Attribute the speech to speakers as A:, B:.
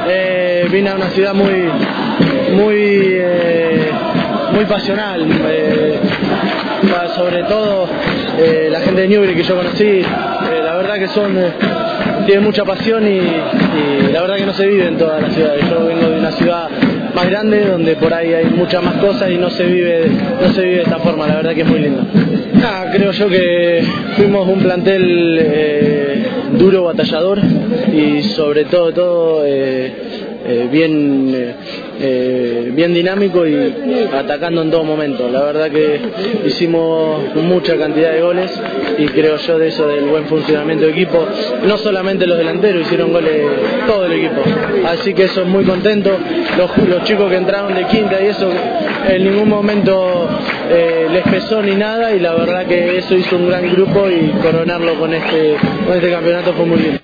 A: Vine a una ciudad muy pasional, sobre todo la gente de Newbery que yo conocí, la verdad que tienen mucha pasión y la verdad que no se vive en todas las ciudades. Yo vengo de una ciudad más grande donde por ahí hay muchas más cosas y no se vive de esta forma, la verdad que es muy lindo. Creo yo que fuimos un plantel duro, batallador y sobre todo bien dinámico y atacando en todo momento. La verdad que hicimos mucha cantidad de goles y creo yo de eso, del buen funcionamiento del equipo. No solamente los delanteros hicieron goles, todo el equipo. Así que eso es muy contento. Los chicos que entraron de quinta y eso en ningún momento les pesó ni nada y la verdad que eso hizo un gran grupo y coronarlo con este campeonato fue muy lindo.